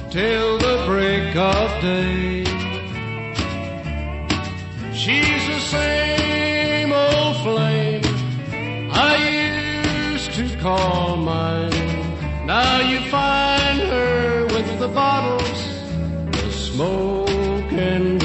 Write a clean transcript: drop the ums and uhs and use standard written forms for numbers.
till the break of day. She's the same old flame I used to call mine. Now you find her with the bottles, the smoke and